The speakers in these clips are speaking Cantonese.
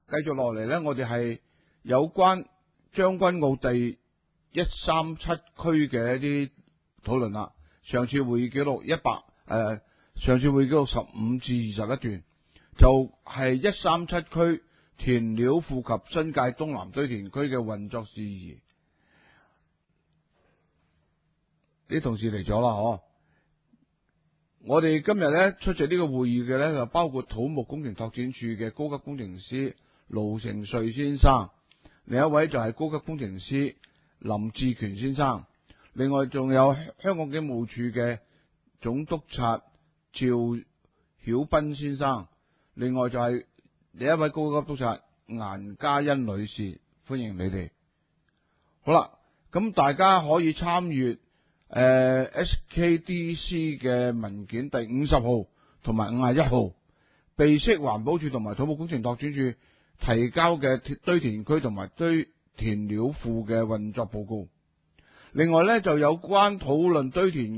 繼續落嚟咧，我哋係有關將軍澳第137區嘅一啲討論啦。上次會議記錄上次會議記錄15至21段，就係137區填料庫及新界東南堆填區嘅運作事宜。啲同事嚟咗啦，我哋今日咧出席呢個會議嘅咧，就包括土木工程拓展署嘅高級工程師盧成瑞先生，另一位就係高級工程師林志權先生，另外仲有香港警務處嘅總督察趙曉斌先生，另外就係另一位高級督察顏嘉欣女士，歡迎你哋。好啦，咁大家可以參閱SKDC 嘅文件第50號同埋51號，備悉環保署同埋土木工程拓展署提交嘅堆填區同埋堆填料庫嘅運作報告。另外咧，就有關討論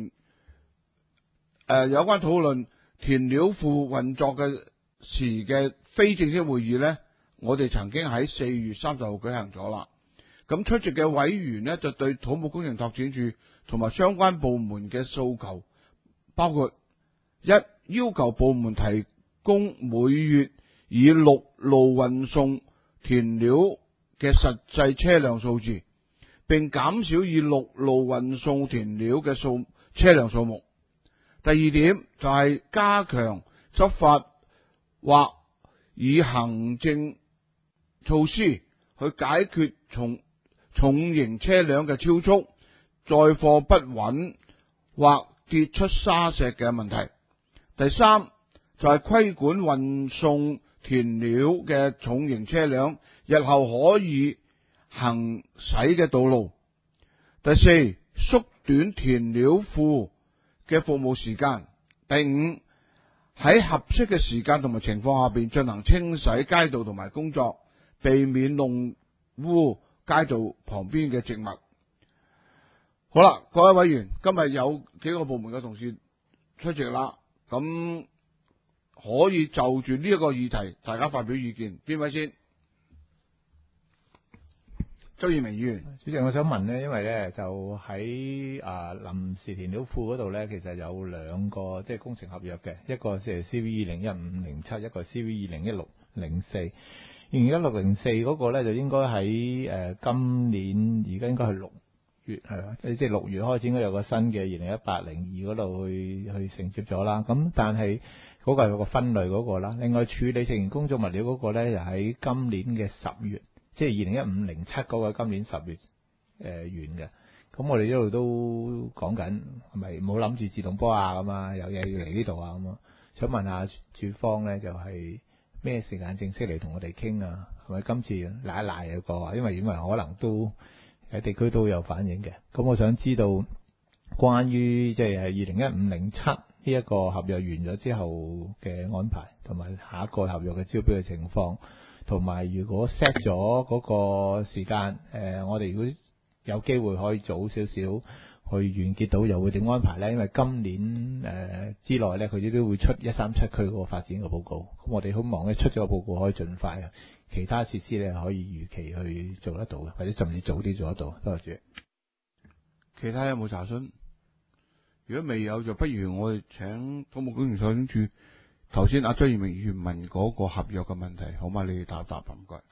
填料庫運作嘅時嘅非正式會議咧，我哋曾經喺4月30號舉行咗啦。咁出席嘅委員呢，就對土木工程拓展署同埋相關部門嘅訴求，包括1，要求部門提供每月以陸路運送填料嘅實際車輛數字，並減少以陸路運送填料嘅車輛數目。第2點就係加強執法或以行政措施去解決重型車輛嘅超速、載貨不穩或跌出沙石嘅問題。第3就係規管運送填料嘅重型車輛日後可以行駛嘅道路。第4，縮短填料庫嘅服務時間。第5，喺合適嘅時間同埋情況下邊進行清洗街道同埋工作，避免弄污街道旁邊嘅植物。好啦，各位委員，今日有幾個部門嘅同事出席啦，咁可以就住呢一個議題，大家發表意見。邊位先？周耀明議員。 主席，我想問呢，因為咧就喺臨時填料庫嗰度咧，其實有2個即係工程合約嘅，一個係 CV 201507，一個係 CV 201604。201604嗰個咧就應該喺今年而家應該係6月係啦，即係6月開始應該有個新嘅2018-02嗰度去承接咗啦。咁但係嗰個係有個分類嗰個啦。另外處理剩餘工作物料嗰個咧，就喺今年嘅10月，即係2015-07嗰個今年10月完嘅。咁我哋一路都講緊係咪冇諗住自動波啊咁啊，有嘢要嚟呢度啊咁啊。想問下署方咧，就係咩時間正式嚟同我哋傾啊？係咪今次賴一賴有個話，因為可能都喺地區都有反映嘅。咁我想知道關於即係2015-07呢一個合約完咗之後嘅安排，同埋下一個合約嘅招標嘅情況，同埋如果 set 咗嗰個時間，我哋如果有機會可以早少少去完結到，又會點安排咧？因為今年之內咧，佢哋都會出137區嗰個發展嘅報告。咁我哋好忙咧，出咗個報告可以盡快，其他設施咧可以如期去做得到嘅，或者甚至早啲做得到。多謝主席。 其他有冇查詢？如果未有，就不如我哋請土木工程拓展署頭先阿張耀明議員問嗰個合約嘅問題，好嗎？你哋答唔該。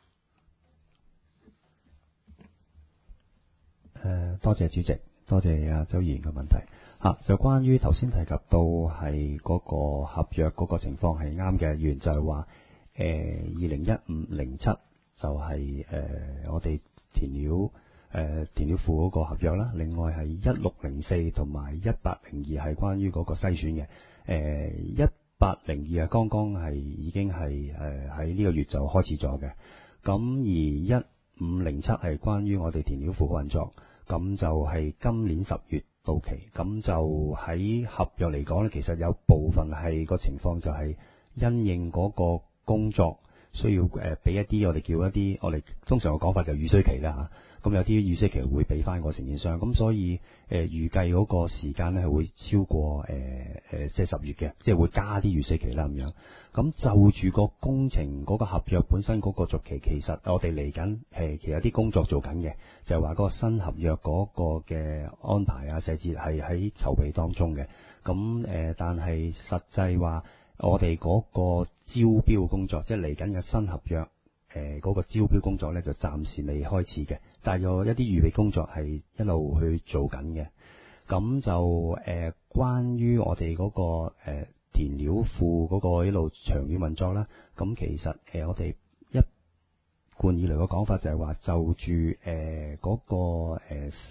多謝主席，多謝阿周議員嘅問題。就關於頭先提及到係嗰個合約嗰個情況係啱嘅，原就係話2015-07就係我哋填料庫嗰個合約啦。另外係1604同埋1802係關於嗰個篩選嘅。1802剛剛係已經係喺呢個月就開始咗嘅。咁而1507係關於我哋填料庫嘅運作。咁就係今年10月到期，咁就喺合約嚟講咧，其實有部分係個情況就係因應嗰個工作需要俾一啲我哋叫一啲我哋通常嘅講法就預需期啦嚇。咁有啲預需期會俾翻個承建商，咁所以預計嗰個時間咧係會超過即係10月嘅，即係會加啲預需期啦咁樣。咁就住個工程嗰個合約本身嗰個續期，其實我哋嚟緊其實有啲工作做緊嘅，就係話嗰個新合約嗰個嘅安排啊細節係喺籌備當中嘅。咁但係實際話我哋嗰個招標工作，即係嚟緊嘅新合約嗰個招標工作咧，就暫時未開始嘅，但係有一啲預備工作係一路去做緊嘅。咁就關於我哋嗰個填料庫嗰個一路長遠運作啦，咁其實我哋一貫以來嘅講法就係話就住嗰個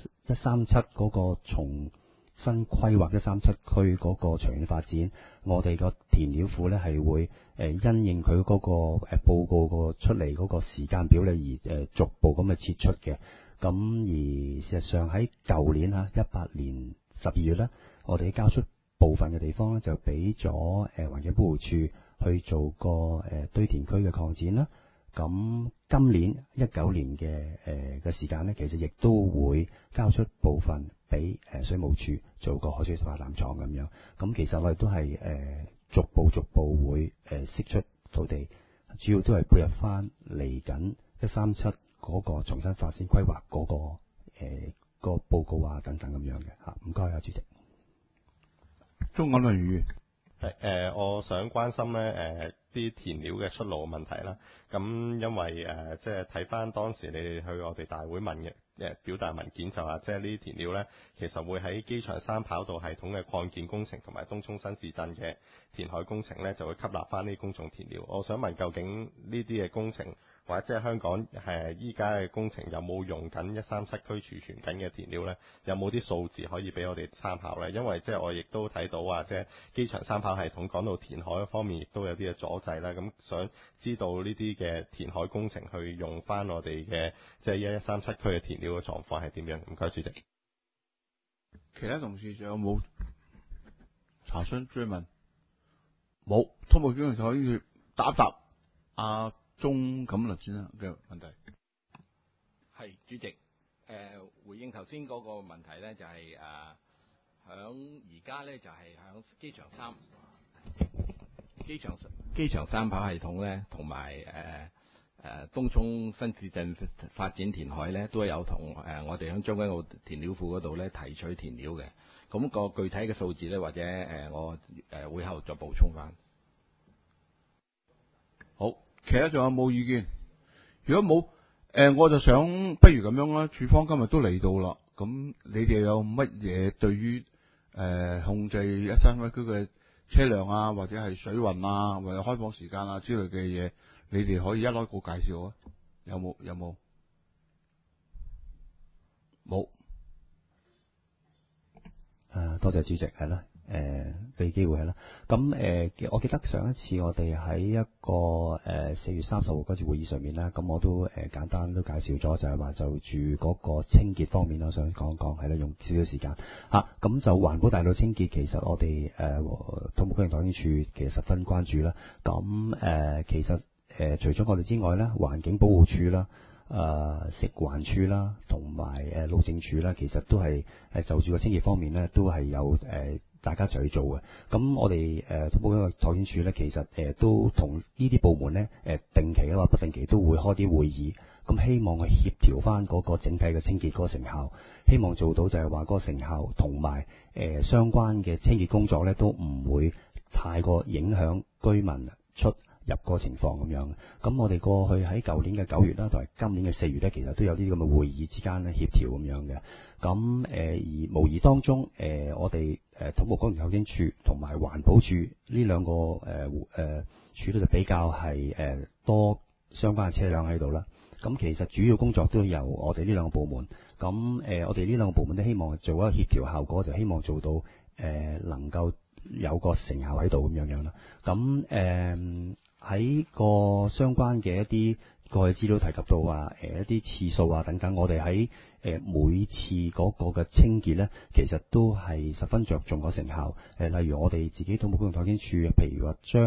137嗰個重新規劃137區嗰個長遠發展，我哋個填料庫咧係會因應佢嗰個報告個出嚟嗰個時間表咧而逐步咁去撤出嘅。咁而事實上喺舊年18年12月咧，我哋交出部分嘅地方咧就俾咗環境保護署去做個堆填區嘅擴展啦。咁今年19年嘅時間咧，其實亦都會交出部分俾水務署做個海水化淡廠咁樣。咁其實我哋都係逐步會釋出土地，主要都係配合翻嚟緊137嗰個重新發展規劃嗰個報告啊等等咁樣嘅嚇。唔該啊，主席。 鍾錦麟議員。 我想關心咧啲填料嘅出路嘅問題啦。咁因為即係睇翻當時你哋去我哋大會問嘅表達文件就話，即係呢啲填料咧，其實會喺機場三跑道系統嘅擴建工程同埋東涌新市鎮嘅填海工程咧，就會吸納翻呢啲公眾填料。我想問究竟呢啲嘅工程或者即係香港依家嘅工程有冇用緊137區儲存緊嘅填料咧？有冇啲數字可以俾我哋參考咧？因為即係我亦都睇到話，即係機場三跑系統講到填海方面，亦都有啲嘅阻滯啦。咁想知道呢啲嘅填海工程去用翻我哋嘅即係137區嘅填料嘅狀況係點樣？唔該，主席。 其他同事仲有冇查詢追問？冇，土木工程可以答阿鍾錦麟先生嘅問題。 係主席，回應頭先嗰個問題咧，就係響而家咧就係響機場三跑系統咧，同埋東涌新市鎮發展填海咧，都有同我哋響將軍澳填料庫嗰度咧提取填料嘅。咁個具體嘅數字咧，或者我會後再補充翻。 好，其他仲有冇意見？如果冇，我就想不如咁樣啦。署方今日都嚟到啦，咁你哋有乜嘢對於控制137區嘅車輛啊，或者係水運啊，或者開放時間啊之類嘅嘢，你哋可以一攞個介紹啊？有冇？冇。 多謝主席，係啦，俾機會係啦。咁我記得上一次我哋喺一個4月30號嗰次會議上面啦，咁我都簡單都介紹咗，就係話就住嗰個清潔方面，我想講講係啦，用少少時間嚇。咁就環保大道清潔，其實我哋土木工程拓展署其實十分關注啦。咁其實除咗我哋之外咧，環境保護署啦。食環署啦，同埋路政署啦，其實都係就住個清潔方面咧，都係有大家一齊去做嘅。咁我哋土木工程拓展署咧，其實都同呢啲部門咧定期或不定期都會開啲會議，咁希望去協調翻嗰個整體嘅清潔嗰個成效，希望做到就係話嗰個成效同埋相關嘅清潔工作咧，都唔會太過影響居民出入個情況咁樣。咁我哋過去喺舊年嘅9月啦，同埋今年嘅4月咧，其實都有啲咁嘅會議之間咧協調咁樣嘅。咁而無疑當中我哋土木工程拓展署同埋環保署呢兩個署咧就比較係多相關嘅車輛喺度啦。咁其實主要工作都由我哋呢兩個部門。咁我哋呢兩個部門都希望做一個協調效果，就希望做到能夠有個成效喺度咁樣啦。咁喺個相關嘅一啲過去資料提及到話一啲次數啊等等，我哋喺每次嗰個嘅清潔咧，其實都係十分着重個成效。例如我哋自己土木工程拓展署，譬如話將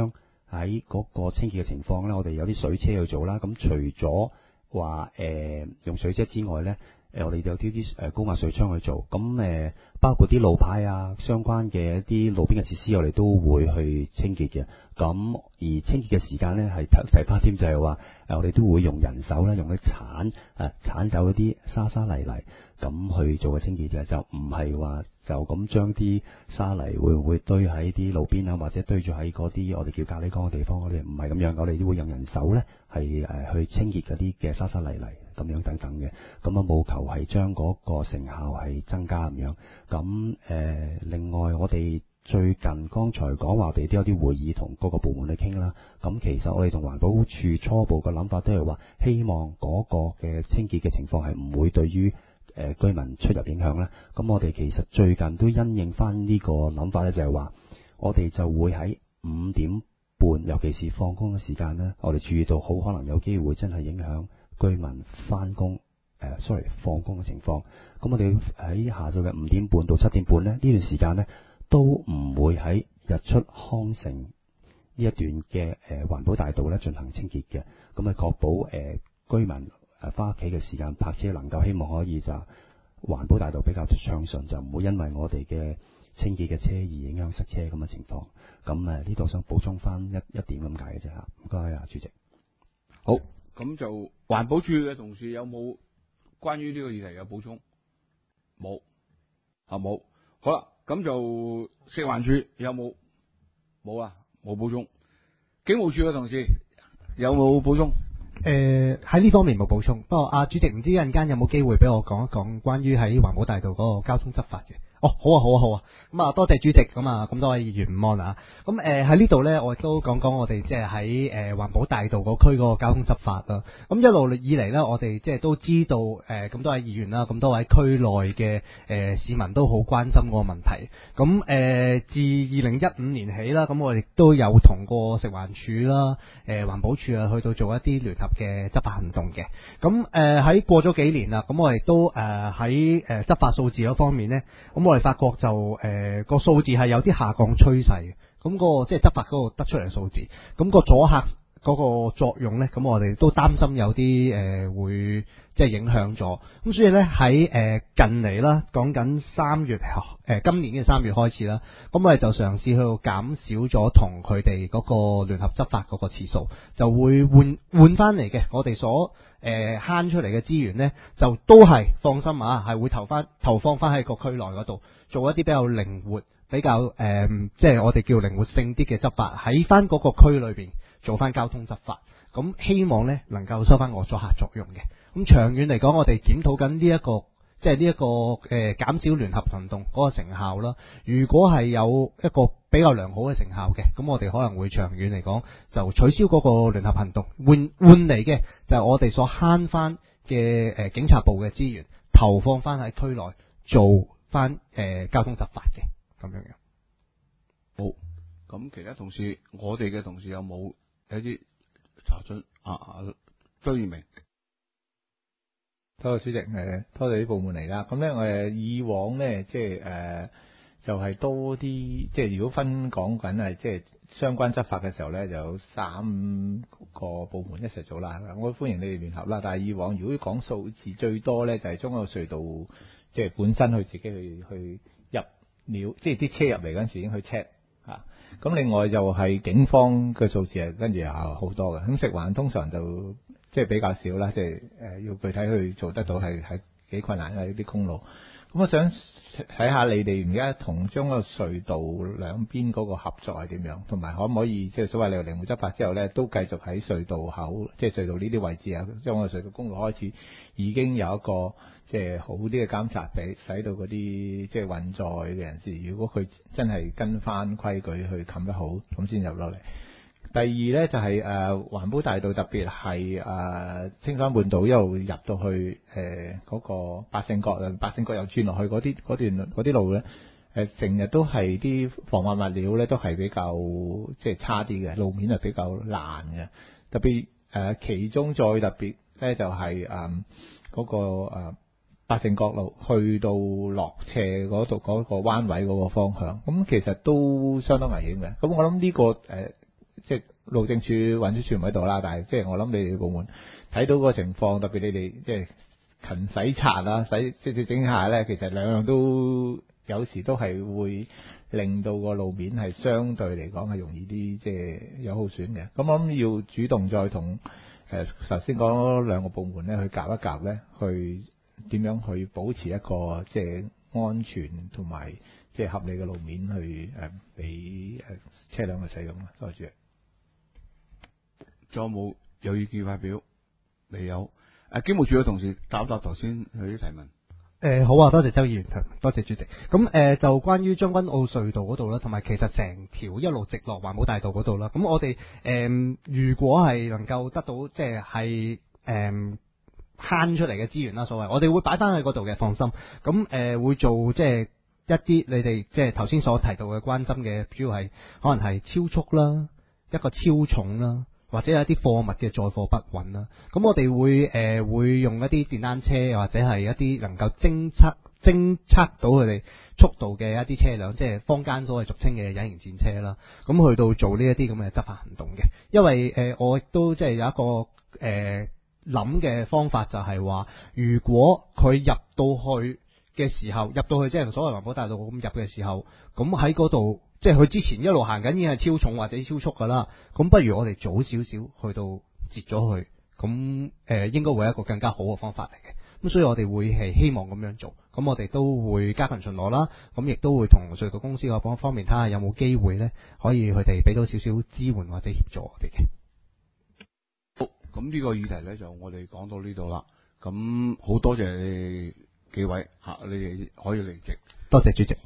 喺嗰個清潔嘅情況咧，我哋有啲水車去做啦。咁除咗話用水車之外咧，我哋有啲高壓水槍去做。咁包括啲路牌啊，相關嘅一啲路邊嘅設施，我哋都會去清潔嘅。咁而清潔嘅時間咧，係提翻添就係話我哋都會用人手咧，用啲鏟走一啲沙泥咁去做嘅清潔嘅，就唔係話就咁將啲沙泥會唔會堆喺啲路邊啊，或者堆咗喺嗰啲我哋叫咖喱缸嘅地方，我哋唔係咁樣，我哋都會用人手咧係去清潔嗰啲嘅沙泥咁樣等等嘅。咁啊務求係將嗰個成效係增加咁樣。咁另外我哋最近剛才講話，我哋都有啲會議同各個部門去傾啦。咁其實我哋同環保署初步嘅諗法都係話，希望嗰個嘅清潔嘅情況係唔會對於居民出入影響啦。咁我哋其實最近都因應翻呢個諗法咧，就係話我哋就會喺5點半，尤其是放工嘅時間咧，我哋注意到好可能有機會真係影響居民放工嘅情況。咁我哋喺下晝嘅5點半到7點半咧，呢段時間咧都唔會喺日出康城呢一段嘅環保大道咧進行清潔嘅。咁啊確保居民翻屋企嘅時間泊車能夠希望可以就環保大道比較暢順，就唔會因為我哋嘅清潔嘅車而影響塞車咁嘅情況。咁呢度想補充翻一點咁解嘅啫嚇。唔該啊，主席。 好，咁就環保署嘅同事有冇關於呢個議題有補充？冇，冇。好啦，咁就食環署有冇？冇啊，冇補充。警務處嘅同事有冇補充？ 喺呢方面冇補充，不過主席唔知一陣間有冇機會俾我講一講關於喺環保大道嗰個交通執法嘅。好啊。咁多謝主席，咁多位議員午安啊。咁喺呢度呢，我亦都講講我哋即係喺環保大道嗰區嗰個交通執法啦。咁一路以嚟呢，我哋即係都知道咁多位議員啦，咁多位區內嘅市民都好關心嗰個問題。咁自2015年起啦，咁我哋都有同過食環署啦、環保署啊去到做一啲聯合嘅執法行動嘅。咁喺過咗幾年啦，咁我哋都喺執法數字嗰方面呢。咁我哋發覺就個數字係有啲下降趨勢嘅，咁個即係執法嗰個得出嚟嘅數字，咁個阻嚇嗰個作用呢，咁我哋都擔心有啲會即係影響咗，咁所以呢，喺近嚟啦，講緊3月今年嘅3月開始啦，咁我哋就嘗試去減少咗同佢哋嗰個聯合執法嗰個次數，就會換翻嚟嘅，我哋所慳出嚟嘅資源呢，就都係放心啊，係會投放翻喺個區內嗰度，做一啲比較靈活、比較即係我哋叫靈活性啲嘅執法，喺翻嗰個區裏邊做翻交通執法，咁希望呢能夠收翻我阻嚇作用嘅。咁長遠嚟講，我哋檢討緊呢一個即係呢一個減少聯合行動嗰個成效啦。如果係有一個比較良好嘅成效嘅，咁我哋可能會長遠嚟講就取消嗰個聯合行動，換嚟嘅就係我哋所慳翻嘅警察部嘅資源，投放翻喺區內做翻交通執法嘅咁樣樣。 好，咁其他同事，我哋嘅同事有冇一啲查詢？周耀明。 多謝主席，多謝啲部門嚟啦。咁咧，我以往咧，即係就係多啲，即係如果分講緊係即係相關執法嘅時候咧，就有3個部門一齊做啦。我歡迎你哋聯合啦。但係以往如果講數字最多咧，就係中澳隧道，即係本身佢自己去入料，即係啲車入嚟嗰陣時已經去 check 嚇。咁另外就係警方嘅數字係跟住有好多嘅。咁食環通常就即係比較少啦，即係要具體去做得到係幾困難嘅呢啲公路。咁我想睇下你哋而家同中澳隧道兩邊嗰個合作係點樣，同埋可唔可以即係所謂你靈活執法之後咧，都繼續喺隧道口，即係隧道呢啲位置啊，中澳隧道公路開始已經有一個即係好啲嘅監察，俾使到嗰啲即係運載嘅人士，如果佢真係跟翻規矩去冚得好，咁先入落嚟。第二咧就係環保大道，特別係青山半島一路入到去嗰個百勝角又轉落去嗰啲路咧，成日都係啲防滑物料咧都係比較即係差啲嘅，路面係比較爛嘅。特別其中再特別咧就係嗰個百勝角路去到落斜嗰度嗰個彎位嗰個方向，咁其實都相當危險嘅。咁我諗呢個即係路政署運輸署唔喺度啦，但係即係我諗你哋部門睇到個情況，特別你哋即係勤洗刷啊，即整下咧，其實兩樣都有時都係會令到個路面係相對嚟講係容易啲，即係有耗損嘅。咁我諗要主動再同頭先講兩個部門咧去夾一夾咧，去點樣去保持一個即係安全同埋即係合理嘅路面去俾車輛嘅使用啦。多謝。 仲有冇有意見發表？未有。警務處嘅同事答頭先佢啲提問。 好啊，多謝周議員，多謝主席。咁就關於將軍澳隧道嗰度啦，同埋其實成條一路直落環保大道嗰度啦。咁我哋如果係能夠得到即係慳出嚟嘅資源啦，所謂我哋會擺翻喺嗰度嘅，放心。咁會做即係一啲你哋即係頭先所提到嘅關心嘅，主要係可能係超速啦，一個超重啦。或者有一啲貨物嘅載貨不穩啦，咁我哋會用一啲電單車或者係一啲能夠偵測到佢哋速度嘅一啲車輛，即係坊間所謂俗稱嘅隱形戰車啦。咁去到做呢一啲咁嘅執法行動嘅，因為我亦都即係有一個諗嘅方法，就係話，如果佢入到去嘅時候，即係所謂環保大道咁入嘅時候，咁喺嗰度。即係佢之前一路行緊已經係超重或者超速噶啦，咁不如我哋早少少去到截咗佢，咁應該會係一個更加好嘅方法嚟嘅。咁所以我哋會係希望咁樣做，咁我哋都會加強巡邏啦，咁亦都會同隧道公司嗰方面睇下有冇機會咧，可以佢哋俾到少少支援或者協助我哋嘅。 好，咁呢個議題咧就我哋講到呢度啦。咁好多謝你哋幾位嚇，你哋可以離席。 多謝主席。